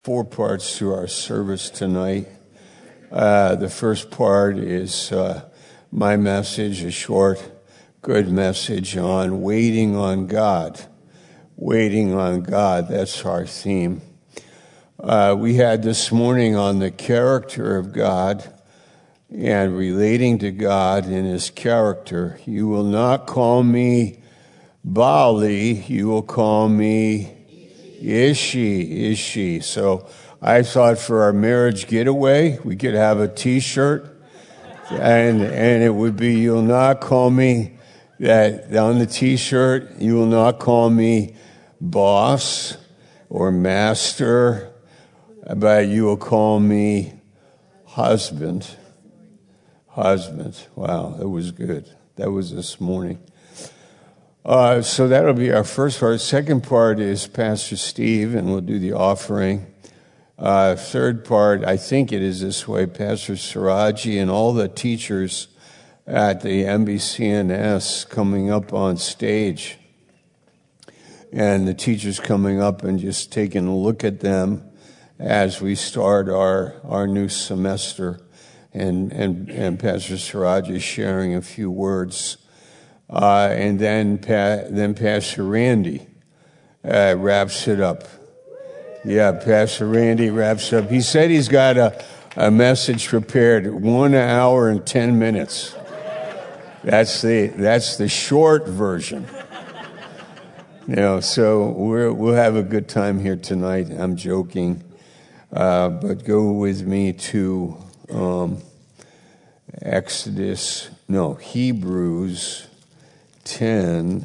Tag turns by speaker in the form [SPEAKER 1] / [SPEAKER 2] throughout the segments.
[SPEAKER 1] Four parts to our service tonight. The first part is my message, a short, good message on waiting on God. Waiting on God, that's our theme. We had this morning on the character of God and relating to God in his character. You will not call me Bali, you will call me Ishi. So I thought for our marriage getaway, we could have a T-shirt, and it would be, you'll not call me, that on the T-shirt, you will not call me boss or master, but you will call me husband. Husband. Wow, that was good. That was this morning. So that'll be our first part. Second part is Pastor Steve, and we'll do the offering. Third part, I think it is this way, Pastor Siraji and all the teachers at the MBCNS coming up on stage. And the teachers coming up and just taking a look at them as we start our new semester. And Pastor Siraji sharing a few words. And then Pastor Randy wraps it up. Yeah, Pastor Randy wraps up. He said he's got a message prepared, 1 hour and 10 minutes. That's the short version. So we'll have a good time here tonight. I'm joking, but go with me to Hebrews 10,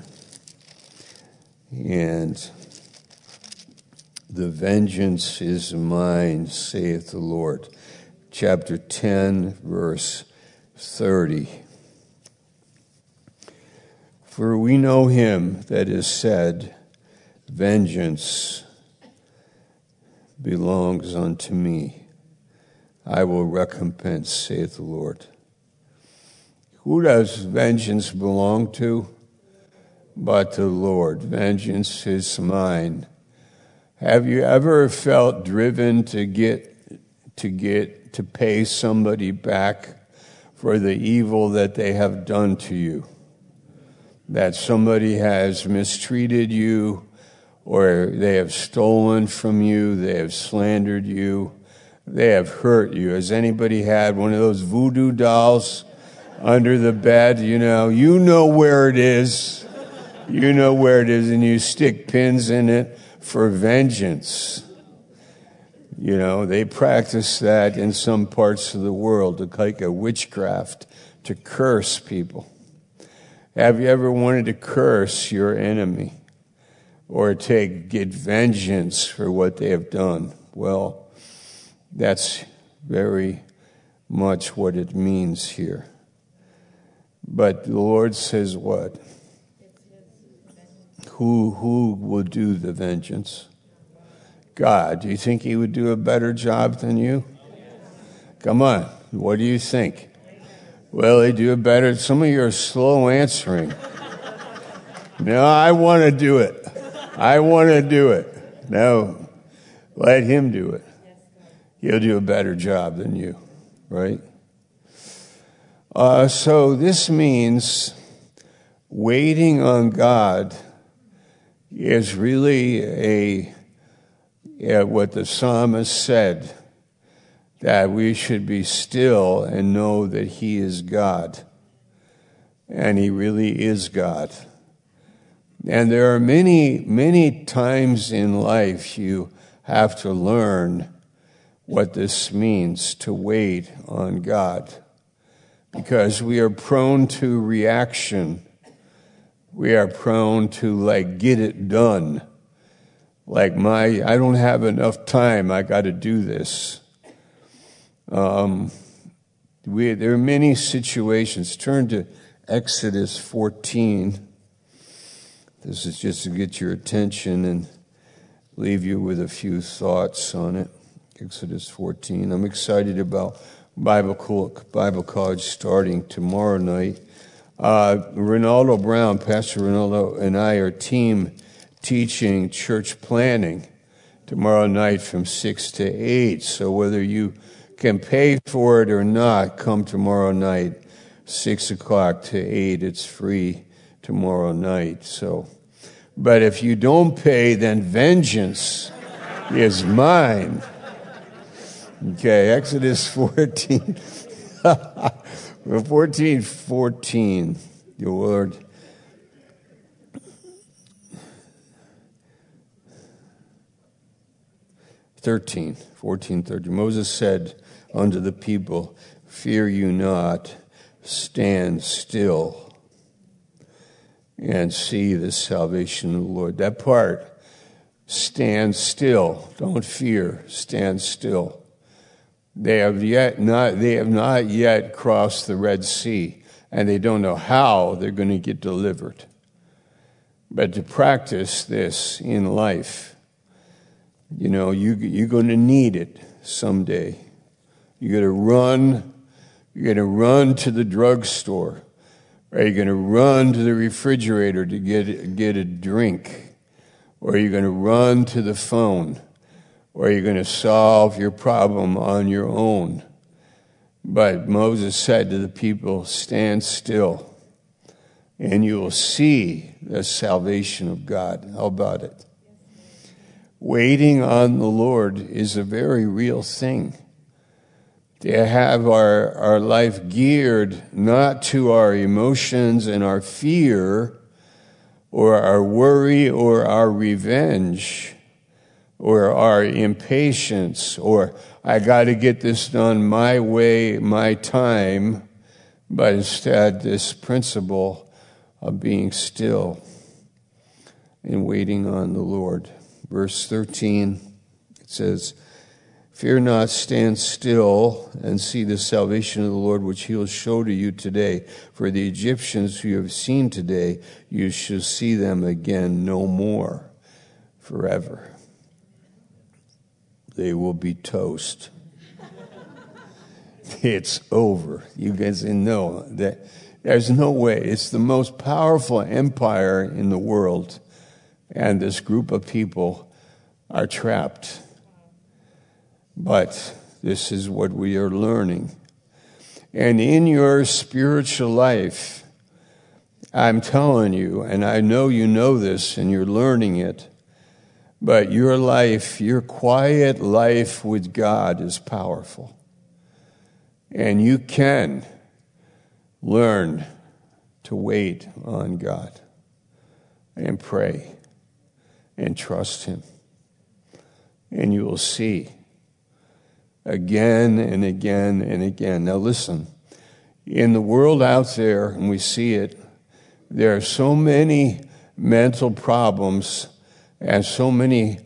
[SPEAKER 1] and the vengeance is mine, saith the Lord. Chapter 10, verse 30. For we know him that is said, vengeance belongs unto me. I will recompense, saith the Lord. Who does vengeance belong to? But the Lord. Vengeance is mine. Have you ever felt driven to pay somebody back for the evil that they have done to you? That somebody has mistreated you, or they have stolen from you, they have slandered you, they have hurt you. Has anybody had one of those voodoo dolls under the bed? You know where it is. You know where it is, and you stick pins in it for vengeance. They practice that in some parts of the world, like a witchcraft, to curse people. Have you ever wanted to curse your enemy or get vengeance for what they have done? Well, that's very much what it means here. But the Lord says what? Who will do the vengeance? God. Do you think he would do a better job than you? Come on. What do you think? Will he do it better? Some of you are slow answering. No, I want to do it. I want to do it. No, let him do it. He'll do a better job than you, right? So this means waiting on God is really what the psalmist said, that we should be still and know that he is God. And he really is God. And there are many, many times in life you have to learn what this means to wait on God. Because we are prone to reaction. We are prone to get it done. I don't have enough time, I got to do this. There are many situations. Turn to Exodus 14. This is just to get your attention and leave you with a few thoughts on it. Exodus 14. I'm excited about Bible college starting tomorrow night. Ronaldo Brown, Pastor Ronaldo, and I are team teaching church planning. tomorrow night from 6 to 8. So whether you can pay for it or not, come tomorrow night, 6 o'clock to 8. It's free tomorrow night. So, but if you don't pay, then vengeance is mine. Okay, Exodus 14. 14:14. Your Lord. 14:13. Moses said unto the people, fear you not, stand still and see the salvation of the Lord. That part, stand still, don't fear, stand still. They have not yet crossed the Red Sea, and they don't know how they're going to get delivered. But to practice this in life, you know, you're going to need it someday. You're going to run to the drugstore, or you're going to run to the refrigerator to get a drink, or you're going to run to the phone, or you're going to solve your problem on your own. But Moses said to the people, stand still, and you will see the salvation of God. How about it? Waiting on the Lord is a very real thing. To have our life geared not to our emotions and our fear or our worry or our revenge or our impatience or I got to get this done my way, my time, but instead this principle of being still and waiting on the Lord. Verse 13, it says, fear not, stand still and see the salvation of the Lord, which he will show to you today. For the Egyptians who you have seen today, you shall see them again no more forever. They will be toast. It's over. You guys know that there's no way. It's the most powerful empire in the world. And this group of people are trapped. But this is what we are learning. And in your spiritual life, I'm telling you, and I know you know this and you're learning it, but your life, your quiet life with God is powerful. And you can learn to wait on God and pray and trust him. And you will see again and again and again. Now listen, in the world out there, and we see it, there are so many mental problems and so many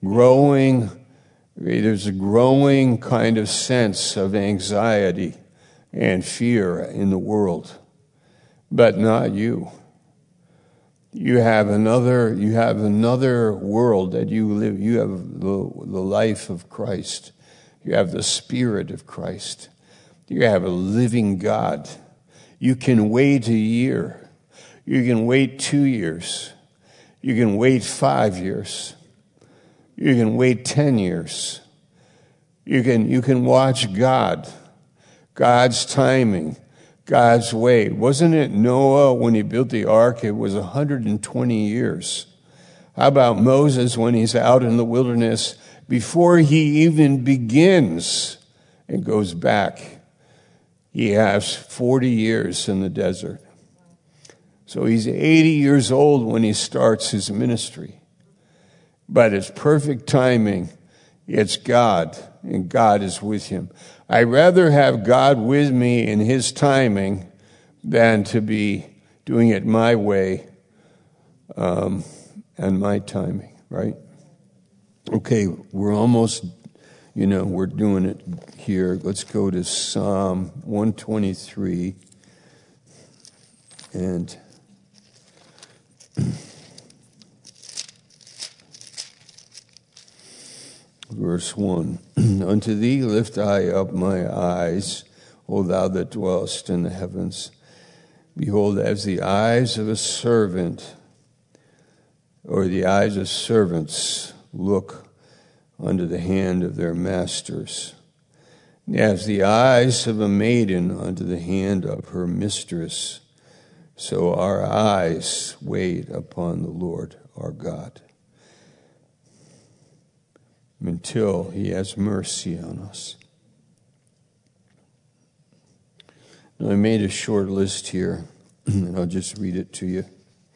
[SPEAKER 1] there's a growing kind of sense of anxiety and fear in the world. But not you. You have another world that you live. You have the life of Christ. You have the Spirit of Christ. You have a living God. You can wait a year. You can wait 2 years. You can wait 5 years. You can wait 10 years. You can watch God's timing, God's way. Wasn't it Noah when he built the ark? It was 120 years. How about Moses when he's out in the wilderness? Before he even begins and goes back, he has 40 years in the desert. So he's 80 years old when he starts his ministry. But it's perfect timing. It's God, and God is with him. I'd rather have God with me in his timing than to be doing it my way and my timing, right? Okay, we're almost, we're doing it here. Let's go to Psalm 123 and verse 1. Unto thee lift I up my eyes, O thou that dwellest in the heavens. Behold, as the eyes of a servant, or the eyes of servants look under the hand of their masters, as the eyes of a maiden under the hand of her mistress, so our eyes wait upon the Lord our God, until he has mercy on us. Now, I made a short list here, and I'll just read it to you.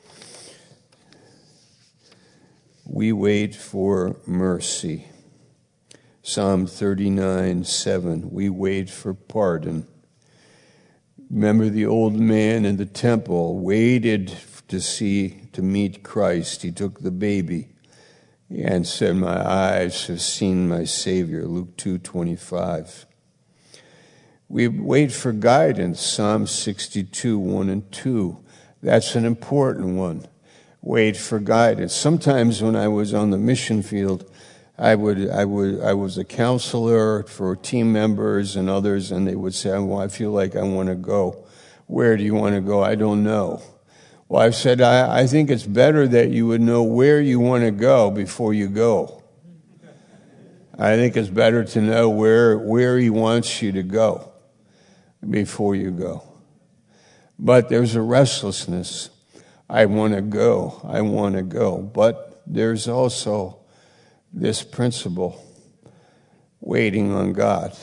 [SPEAKER 1] We wait for mercy. Psalm 39:7. We wait for pardon. Remember, the old man in the temple waited to meet Christ. He took the baby and said, "My eyes have seen my Savior," Luke 2:25. We wait for guidance, Psalm 62:1 and 2. That's an important one. Wait for guidance. Sometimes when I was on the mission field, I was a counselor for team members and others, and they would say, "Well, I feel like I want to go." "Where do you want to go?" "I don't know." Well, I've said, I think it's better that you would know where you want to go before you go. I think it's better to know where he wants you to go before you go. But there's a restlessness. I want to go. I want to go. But there's also this principle, waiting on God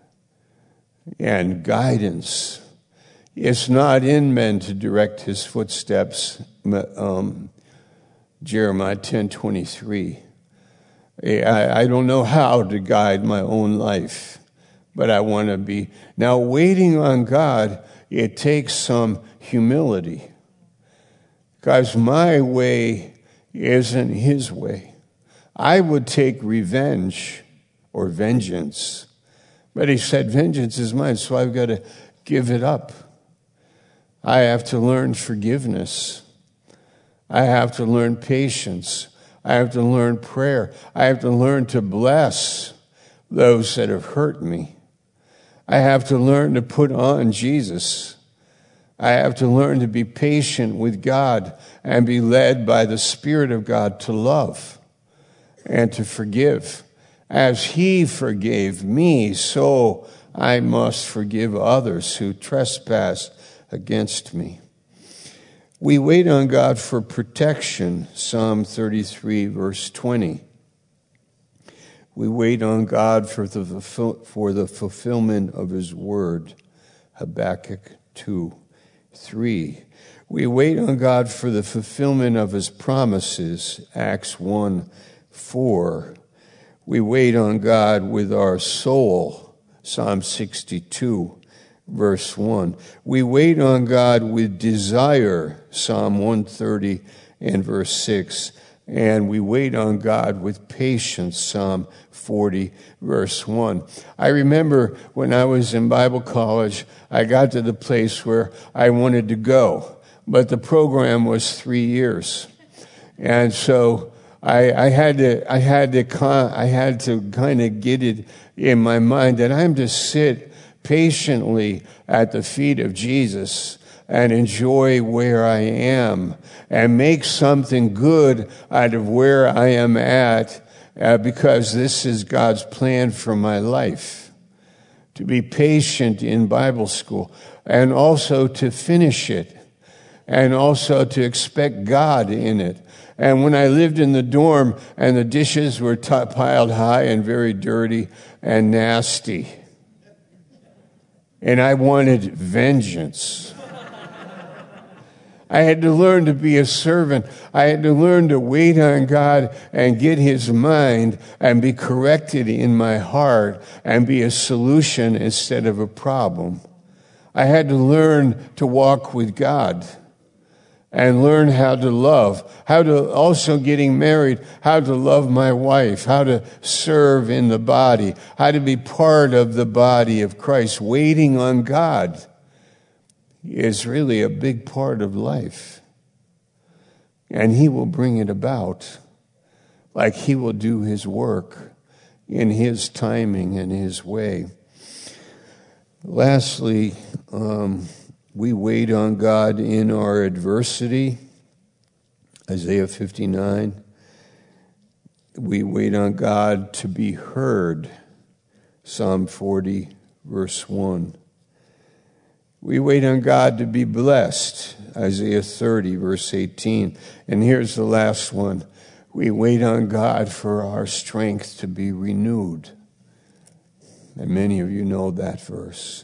[SPEAKER 1] and guidance. It's not in men to direct his footsteps, Jeremiah 10:23. I don't know how to guide my own life, but I want to be. Now, waiting on God, it takes some humility, because my way isn't his way. I would take revenge or vengeance, but he said, "Vengeance is mine," so I've got to give it up. I have to learn forgiveness. I have to learn patience. I have to learn prayer. I have to learn to bless those that have hurt me. I have to learn to put on Jesus. I have to learn to be patient with God and be led by the Spirit of God to love and to forgive. As he forgave me, so I must forgive others who trespass against me. We wait on God for protection, Psalm 33, verse 20. We wait on God for the fulfillment of his word, Habakkuk 2:3. We wait on God for the fulfillment of his promises, Acts 1:4. We wait on God with our soul, Psalm 62, verse 1. We wait on God with desire, Psalm 130 and verse 6. And we wait on God with patience, Psalm 40, verse 1. I remember when I was in Bible college, I got to the place where I wanted to go, but the program was 3 years. And so I had to kind of get it in my mind that I'm to sit patiently at the feet of Jesus and enjoy where I am and make something good out of where I am at, because this is God's plan for my life. To be patient in Bible school and also to finish it and also to expect God in it. And when I lived in the dorm and the dishes were piled high and very dirty and nasty, and I wanted vengeance, I had to learn to be a servant. I had to learn to wait on God and get his mind and be corrected in my heart and be a solution instead of a problem. I had to learn to walk with God and learn how to love, how to also getting married, how to love my wife, how to serve in the body, how to be part of the body of Christ. Waiting on God is really a big part of life. And he will bring it about, like he will do his work in his timing and his way. Lastly, we wait on God in our adversity, Isaiah 59. we wait on God to be heard. Psalm 40, verse 1. We wait on God to be blessed. Isaiah 30, verse 18. And here's the last one. We wait on God for our strength to be renewed. And many of you know that verse.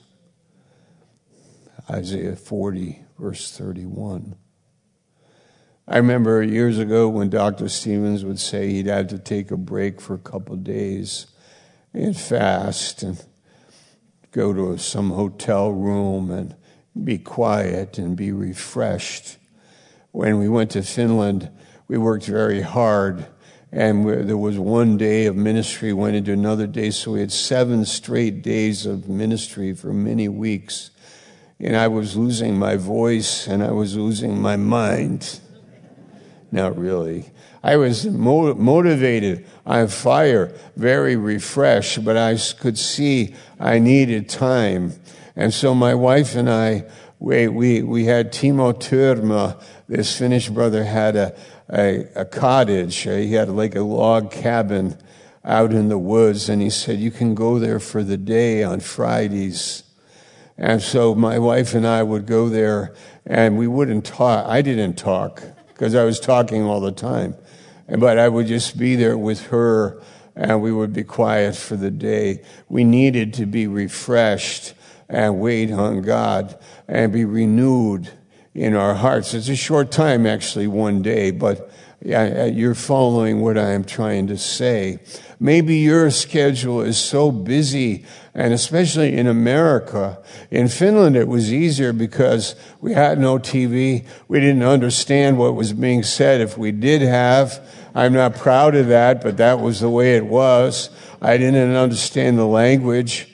[SPEAKER 1] Isaiah 40, verse 31. I remember years ago when Dr. Stevens would say he'd have to take a break for a couple of days and fast and go to some hotel room and be quiet and be refreshed. When we went to Finland, we worked very hard, and there was one day of ministry, went into another day, so we had 7 straight days of ministry for many weeks. And I was losing my voice, and I was losing my mind. Not really. I was motivated, on fire, very refreshed, but I could see I needed time. And so my wife and I, we had Timo Turma, this Finnish brother, had a cottage. He had like a log cabin out in the woods, and he said, you can go there for the day on Fridays. And so my wife and I would go there, and we wouldn't talk. I didn't talk because I was talking all the time. But I would just be there with her, and we would be quiet for the day. We needed to be refreshed and wait on God and be renewed in our hearts. It's a short time, actually, one day, but you're following what I am trying to say. Maybe your schedule is so busy, and especially in America. In Finland, it was easier because we had no TV. We didn't understand what was being said. If we did have, I'm not proud of that, but that was the way it was. I didn't understand the language.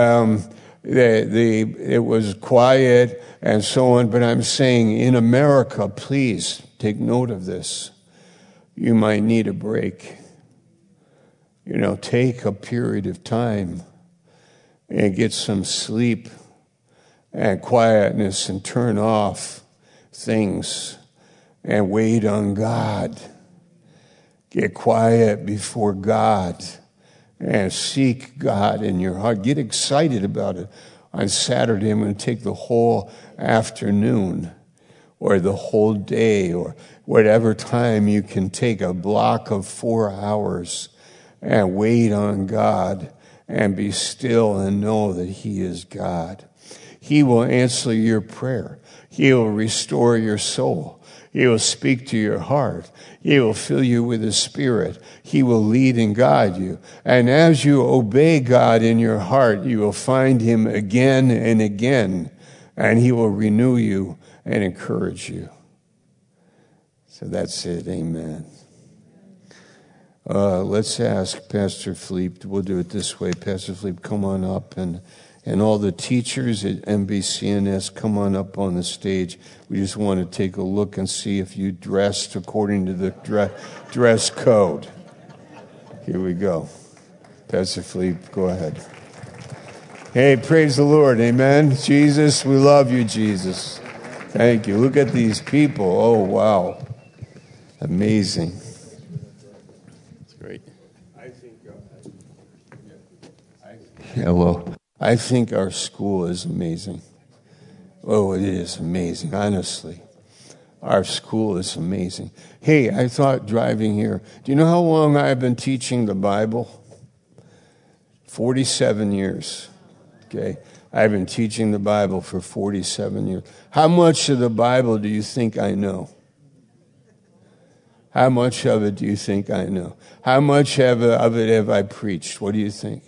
[SPEAKER 1] It was quiet and so on. But I'm saying in America, please take note of this. You might need a break. Take a period of time and get some sleep and quietness and turn off things and wait on God. Get quiet before God and seek God in your heart. Get excited about it. On Saturday, I'm going to take the whole afternoon or the whole day or whatever time you can take, a block of 4 hours, and wait on God and be still and know that He is God. He will answer your prayer. He will restore your soul. He will speak to your heart. He will fill you with His Spirit. He will lead and guide you. And as you obey God in your heart, you will find Him again and again, and He will renew you and encourage you. So that's it. Amen. Let's ask Pastor Philippe. We'll do it this way. Pastor Philippe, come on up, and all the teachers at MBCNS, come on up on the stage. We just want to take a look and see if you dressed according to the dress code. Here we go. Pastor Philippe, go ahead. Hey, praise the Lord. Amen. Jesus, we love you, Jesus. Thank you. Look at these people. Oh, wow. Amazing. That's great. I think our school is amazing. Oh, it is amazing, honestly. Our school is amazing. Hey, I thought driving here, do you know how long I've been teaching the Bible? 47 years. Okay. I've been teaching the Bible for 47 years. How much of the Bible do you think I know? How much of it do you think I know? How much of it have I preached? What do you think?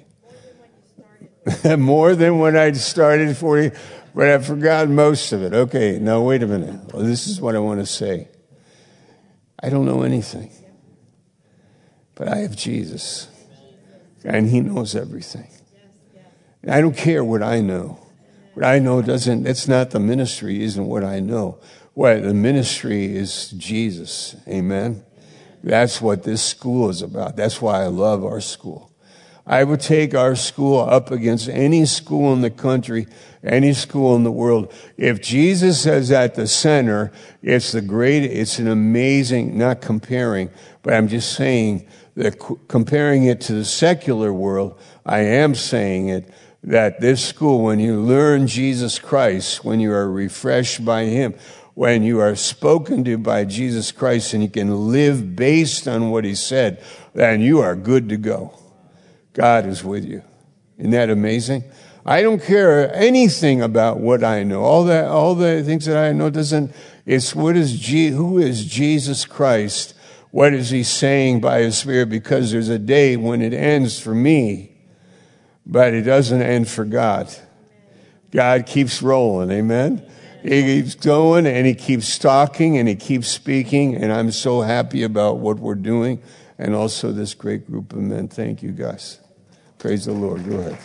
[SPEAKER 1] More than when I started 40, but I've forgotten most of it. Okay, now wait a minute. Well, this is what I want to say. I don't know anything, but I have Jesus, and He knows everything. And I don't care what I know. What I know it's not the ministry, isn't what I know. What the ministry is Jesus. Amen. That's what this school is about. That's why I love our school. I would take our school up against any school in the country, any school in the world. If Jesus is at the center, it's an amazing, not comparing, but I'm just saying comparing it to the secular world, I am saying it, that this school, when you learn Jesus Christ, when you are refreshed by Him, when you are spoken to by Jesus Christ and you can live based on what He said, then you are good to go. God is with you. Isn't that amazing? I don't care anything about what I know. All the things that I know it's who is Jesus Christ? What is He saying by His Spirit? Because there's a day when it ends for me, but it doesn't end for God. God keeps rolling, amen? He keeps going and He keeps talking and He keeps speaking, and I'm so happy about what we're doing and also this great group of men. Thank you, guys. Praise the Lord. Go ahead.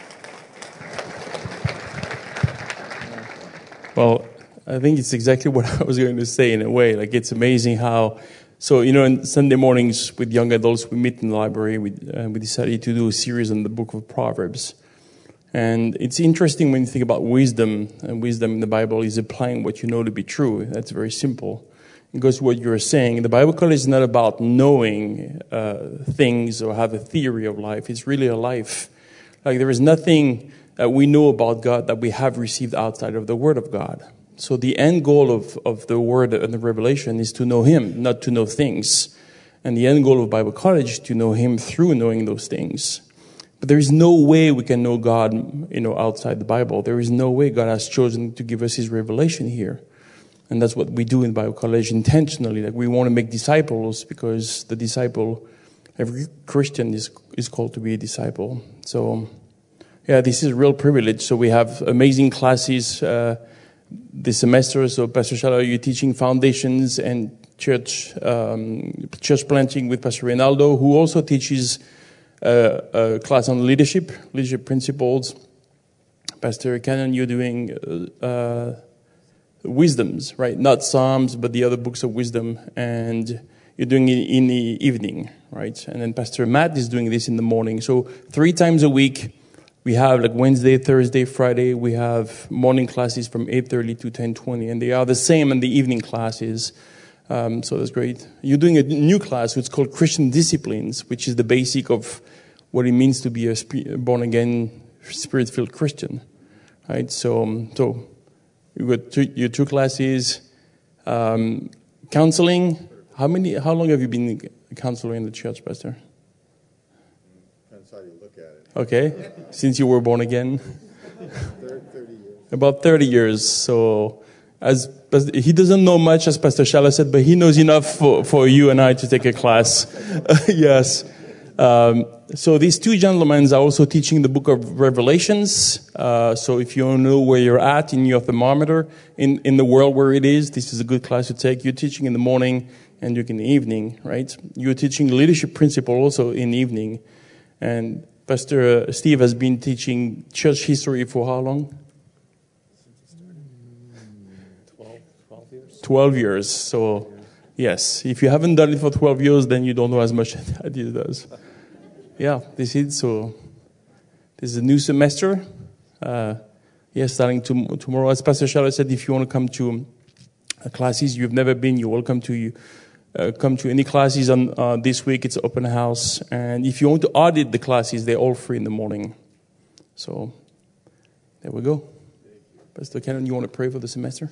[SPEAKER 2] Well, I think it's exactly what I was going to say in a way. Like, it's amazing how, so, in Sunday mornings with young adults, we meet in the library. We decided to do a series on the book of Proverbs. And it's interesting when you think about wisdom, and wisdom in the Bible is applying what you know to be true. That's very simple. It goes to what you were saying. The Bible college is not about knowing things or have a theory of life. It's really a life. Like, there is nothing that we know about God that we have received outside of the Word of God. So the end goal of the Word and the Revelation is to know Him, not to know things. And the end goal of Bible college is to know Him through knowing those things. But there is no way we can know God, outside the Bible. There is no way. God has chosen to give us His revelation here. And that's what we do in Bible college intentionally. Like, we want to make disciples because every Christian is called to be a disciple. So, yeah, this is a real privilege. So we have amazing classes this semester. So Pastor Shala, you're teaching foundations and church planting with Pastor Reynaldo, who also teaches a class on leadership principles. Pastor Cannon, you're doing wisdoms, right? Not Psalms, but the other books of wisdom. And you're doing it in the evening, right? And then Pastor Matt is doing this in the morning. So 3 times a week, we have like Wednesday, Thursday, Friday. We have morning classes from 8:30 to 10:20, and they are the same in the evening classes. So that's great. You're doing a new class, which is called Christian Disciplines, which is the basic of what it means to be a born-again, Spirit-filled Christian, right? So you got your 2 classes. Counseling. How long have you been a counselor in the church, Pastor?
[SPEAKER 3] That's how you look at it.
[SPEAKER 2] Okay, since you were born again.
[SPEAKER 3] 30 years.
[SPEAKER 2] About 30 years. So, he doesn't know much, as Pastor Shala said, but he knows enough for you and I to take a class. Yes. So these 2 gentlemen are also teaching the book of Revelations. So if you don't know where you're at in your thermometer, in the world where it is, this is a good class to take. You're teaching in the morning and you're in the evening, right? You're teaching leadership principle also in the evening. And Pastor Steve has been teaching church history for how long? 12 years. So, yes, if you haven't done it for 12 years, then you don't know as much as he does. Yeah, this is a new semester. Starting tomorrow. As Pastor Charlotte said, if you want to come to classes you've never been, you're welcome to come to any classes on this week. It's open house. And if you want to audit the classes, they're all free in the morning. So, there we go. Pastor Cannon, you want to pray for the semester?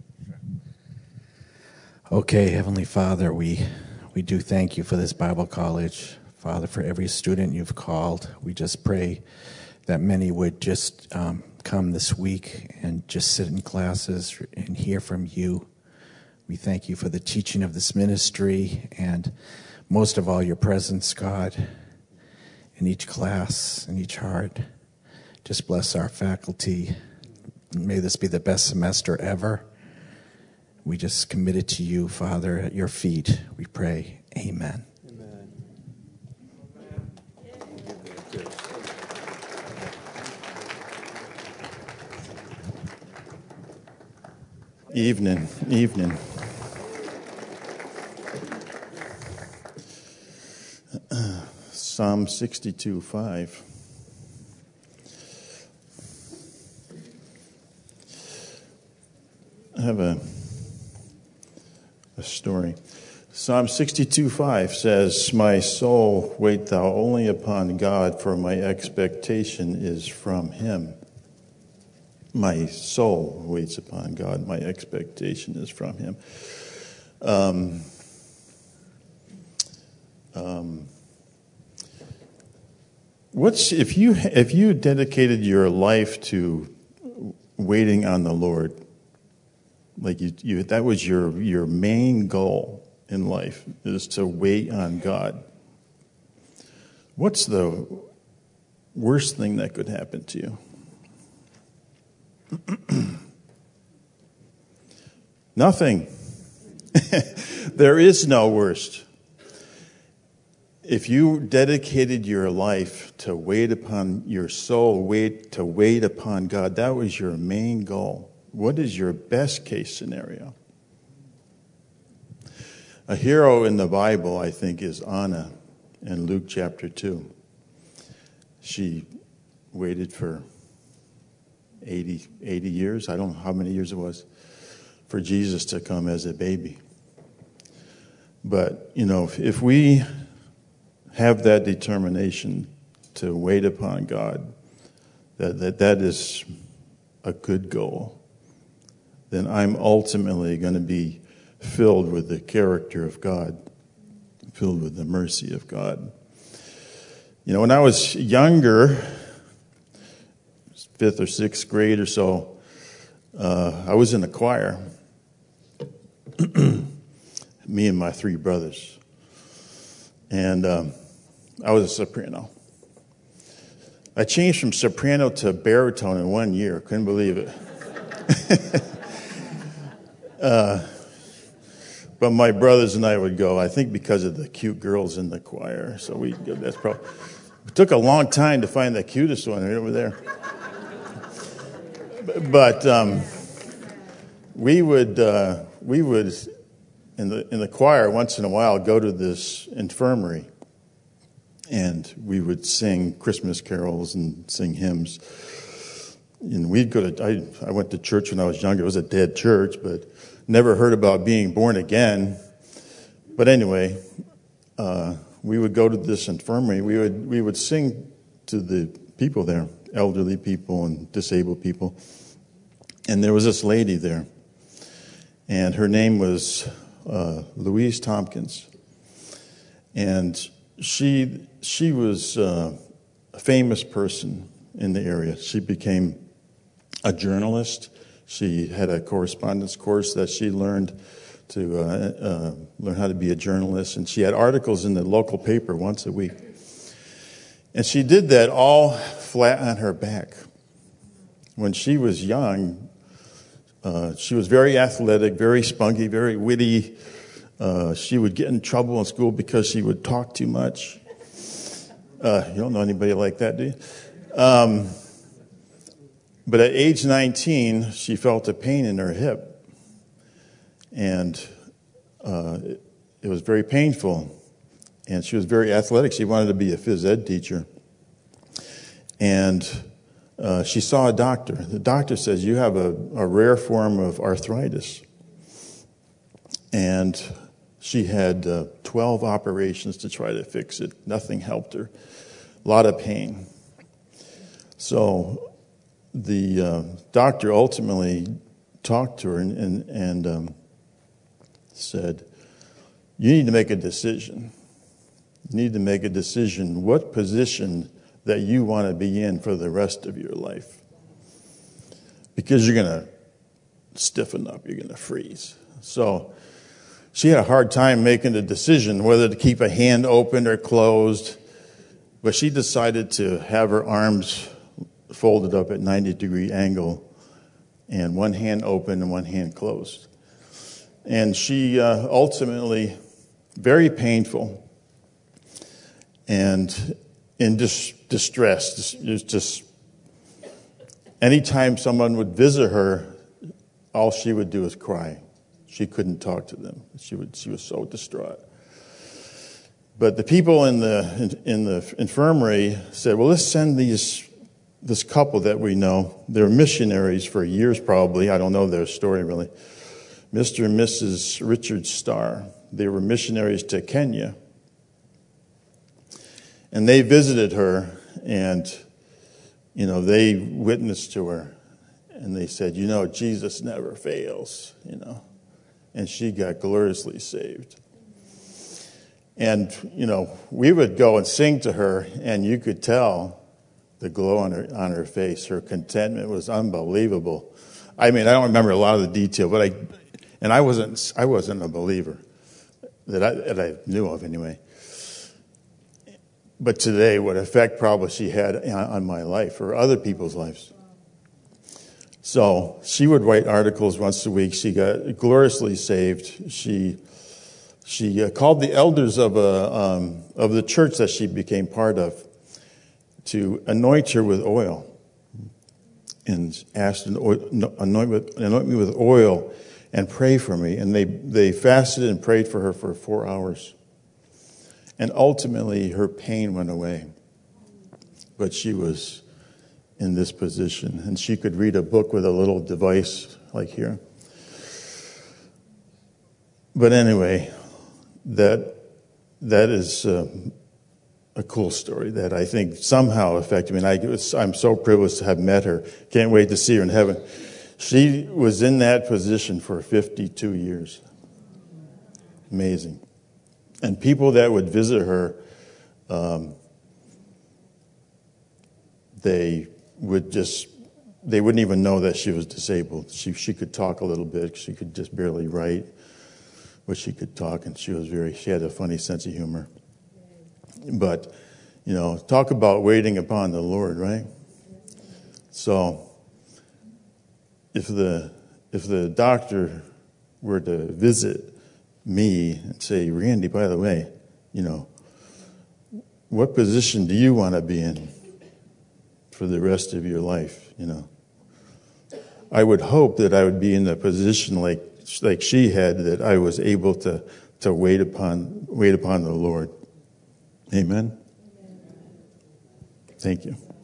[SPEAKER 4] Okay, Heavenly Father, we do thank you for this Bible college. Father, for every student you've called, we just pray that many would just come this week and just sit in classes and hear from you. We thank you for the teaching of this ministry and most of all your presence, God, in each class, in each heart. Just bless our faculty. May this be the best semester ever. We just commit it to you, Father, at your feet. We pray. Amen.
[SPEAKER 3] Amen. Evening. Psalm 62:5. I have a story. Psalm 62:5 says, "My soul, wait thou only upon God, for my expectation is from him." My soul waits upon God. My expectation is from him. If you dedicated your life to waiting on the Lord, like you that was your main goal in life, is to wait on God, what's the worst thing that could happen to you? Nothing. There is no worst. If you dedicated your life to wait upon your soul, to wait upon God, that was your main goal. What is your best case scenario? A hero in the Bible, I think, is Anna in Luke chapter 2. She waited for 80 years, I don't know how many years it was, for Jesus to come as a baby. But, if we have that determination to wait upon God, that is a good goal, then I'm ultimately going to be filled with the character of God, filled with the mercy of God. When I was younger, 5th or 6th grade or so, I was in a choir. Me and my 3 brothers. And I was a soprano. I changed from soprano to baritone in 1 year. Couldn't believe it. But my brothers and I would go, I think because of the cute girls in the choir. So that's probably. It took a long time to find the cutest one right over there. But we would in the choir once in a while go to this infirmary, and we would sing Christmas carols and sing hymns. And we'd go to. I went to church when I was younger. It was a dead church, but never heard about being born again. But anyway, we would go to this infirmary. We would sing to the people there, elderly people and disabled people. And there was this lady there, and her name was Louise Tompkins. And she was a famous person in the area. She became a journalist. She had a correspondence course that she learned to learn how to be a journalist. And she had articles in the local paper once a week. And she did that all flat on her back. When she was young, she was very athletic, very spunky, very witty. She would get in trouble in school because she would talk too much. You don't know anybody like that, do you? But at age 19, she felt a pain in her hip. And it was very painful. And she was very athletic. She wanted to be a phys ed teacher. And she saw a doctor. The doctor says, "You have a rare form of arthritis." And she had 12 operations to try to fix it. Nothing helped her. A lot of pain. So the doctor ultimately talked to her and said, "You need to make a decision. You need to make a decision what position that you want to be in for the rest of your life. Because you're going to stiffen up. You're going to freeze." So she had a hard time making a decision whether to keep a hand open or closed. But she decided to have her arms folded up at 90-degree angle and one hand open and one hand closed. And she ultimately, very painful and in distress. Just anytime someone would visit her, all she would do is cry. She couldn't talk to them. She was so distraught. But the people in the infirmary said, "Well, let's send this couple that we know. They're missionaries for years, probably. I don't know their story really. Mr. and Mrs. Richard Starr. they were missionaries to Kenya. And they visited her, and, they witnessed to her. And they said, Jesus never fails, And she got gloriously saved. And, we would go and sing to her, and you could tell the glow on her face. Her contentment was unbelievable. I mean, I don't remember a lot of the detail, but I wasn't a believer that I knew of anyway. But today, what effect probably she had on my life or other people's lives. So she would write articles once a week. She got gloriously saved. She called the elders of the church that she became part of to anoint her with oil, and asked anoint me with oil and pray for me. And they fasted and prayed for her for 4 hours. And ultimately, her pain went away. But she was in this position, and she could read a book with a little device like here. But anyway, that is a cool story that I think somehow affected me. And I'm so privileged to have met her. Can't wait to see her in heaven. She was in that position for 52 years. Amazing. And people that would visit her, they wouldn't even know that she was disabled. She could talk a little bit. She could just barely write, but she could talk, and she had a funny sense of humor. But, talk about waiting upon the Lord, right? So, if the doctor were to visit me and say, Randy, by the way, what position do you want to be in for the rest of your life? I would hope that I would be in the position like she had, that I was able to wait upon the Lord. Amen. Thank you.